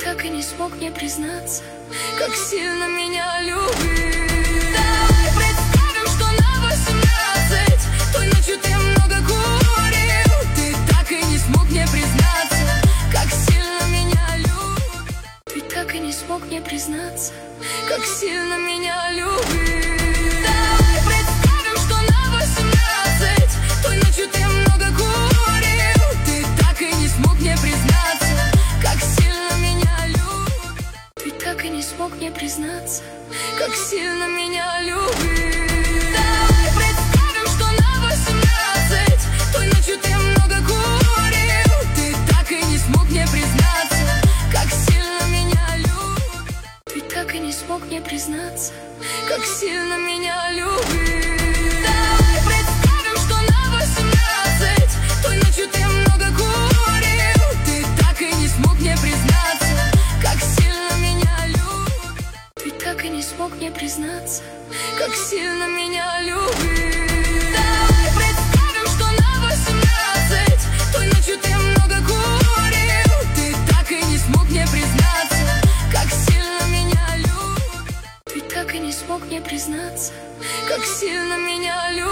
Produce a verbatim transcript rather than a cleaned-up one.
так и не смог мне признаться, как сильно меня любишь. Давай представим, что на восемнадцать той ночью ты много курил. Ты так и не смог мне признаться, как сильно меня любишь. Ты так и не смог мне признаться, как сильно меня любишь. Давай представим, что на восемнадцать той ночью ты много курил. Ты так и не смог мне признаться, как сильно меня любишь. Ты так и не смог мне признаться, как сильно меня любишь. Давай представим, что на восемнадцать той ночью ты много курил. Ты так и не смог мне признаться, как сильно меня любишь. Ты так и не смог мне признаться, как сильно меня любишь. Давай представим, что на восемнадцать той ночью ты много курил. Ты так и не смог мне признаться, как сильно меня любишь. Ты так и не смог мне признаться, как сильно меня любишь. Давай представим, что на восемнадцать той ночью ты много курил. Ты так и не смог мне признаться, как сильно меня любишь. Ты так и не смог мне признаться, как сильно меня любишь.